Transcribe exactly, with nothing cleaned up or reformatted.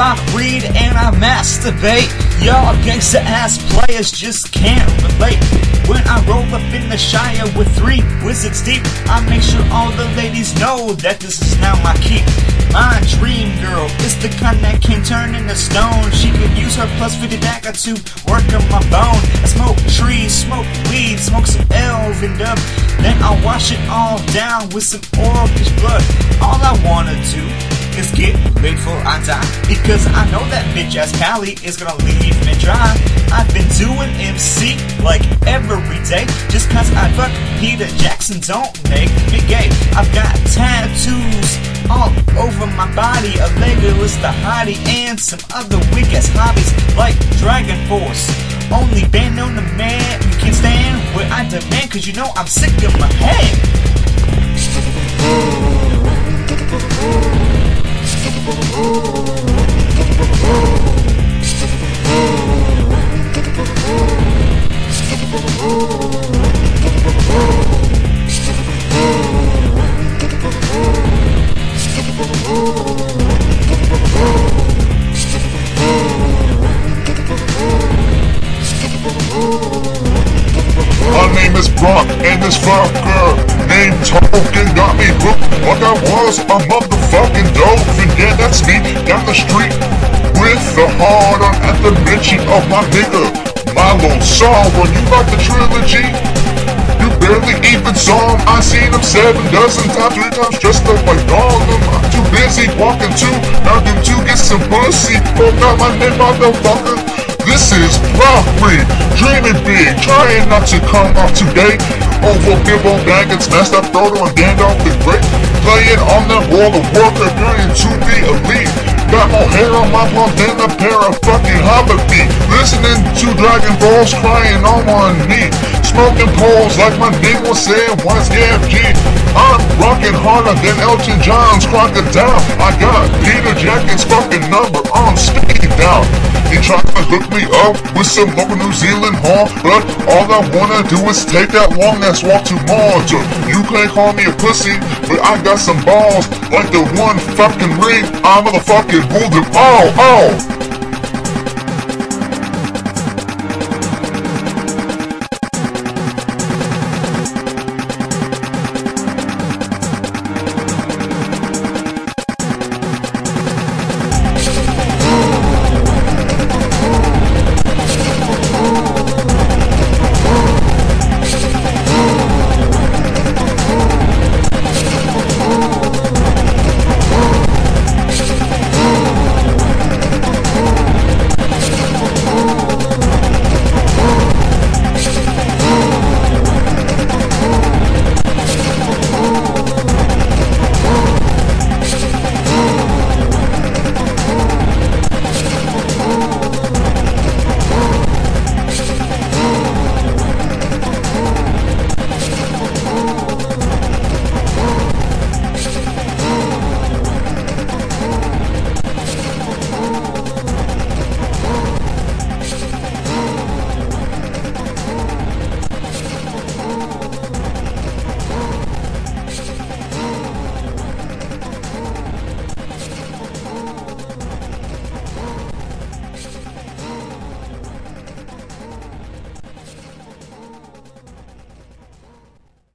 Brock Reed and I masturbate. Y'all gangsta ass players just can't relate. When I roll up in the Shire with three wizards deep, I make sure all the ladies know that this is now my keep. My dream girl is the kind that can turn into stone. She could use her plus fifty dagger to work on my bone. I smoke trees, smoke weed, smoke some elven dub. Then I'll wash it all down with some orcish blood. All I wanna do is get laid before I die, because I know that bitch ass Callie is gonna leave me dry. I've been doing M C like every day, just cause I fuck Peter Jackson don't make me gay. I've got tattoos all over my body, a Legolas the hottie, and some other weak ass hobbies like Dragon Force. Only band on the man you can't stand what I demand, cause you know I'm sick of my head. My name is Brock, and this fucker named Token got me hooked like I was a motherfucking dolphin. Yeah, that's me down the street with the hard on at the mention of my nigga Milo Sauron. You like the trilogy? You barely even saw him. I seen him seven dozen times, three times dressed up like Gollum. I'm too busy walking to Mountain to get some pussy. Fuck out my name, motherfucker. This is Brock Reed, dreaming big, trying not to come off today. Over Bilbo Baggins, messed up Frodo and Gandalf the Great. Playing on that wall of Warcraft, trying to be elite. Got more hair on my blonde than a pair of fucking hobbit feet. Listening to Dragon Balls, crying on one knee. Smoking poles like my name was saying once, yeah, G. I'm rocking harder than Elton John's Crocodile. I got Peter Jackson's fucking number on speed dial. He tried to hook me up with some local New Zealand horn, but all I wanna do is take that long ass walk to Mars. You can't call me a pussy, but I got some balls like the one fucking ring. I'm motherfucking hold them all, all.